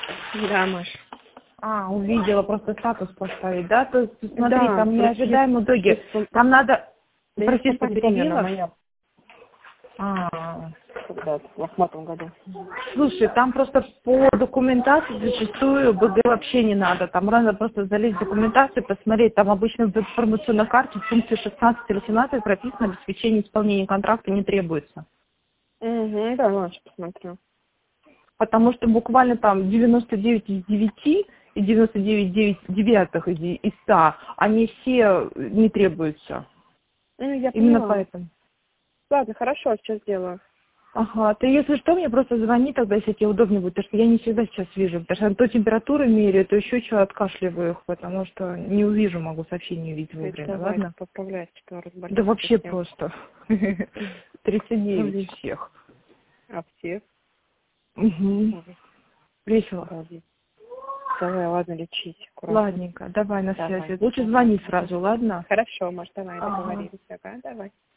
Да, Маш. Увидела, просто статус поставить, да? То есть, смотри, Да, там неожидаемые итоги. Там надо... Да, Прости, что перемена перебила. моя. Когда в 2008 году. Слушай, там просто по документации зачастую БГ вообще не надо. Там надо просто залезть в документацию, посмотреть. Там обычно в информационной карте в пункте 16 или 17 прописано, обеспечение исполнения контракта не требуется. Да, Маш, посмотрю. Потому что буквально там 99 из 9 и 99,9 из 100, они все не требуются. Я Именно поняла. поэтому. Ладно, хорошо, сейчас сделаю. Ага, ты если что, мне просто звони тогда, если тебе удобнее будет, потому что я не всегда сейчас вижу, потому что то температуру меряю, то еще что, откашливаю их, потому что не увижу, могу сообщение увидеть вовремя, Давай, ладно? поправляйся, что разболелся. Да вообще совсем. просто. 39 всех. А всех? Угу. Весело. Обалдеть. Давай, ладно, лечись. Аккуратно. Ладненько, давай на Давай. связи. Лучше звони сразу, ладно? Хорошо, Маш, давай, Ага. договорились. Ага, давай.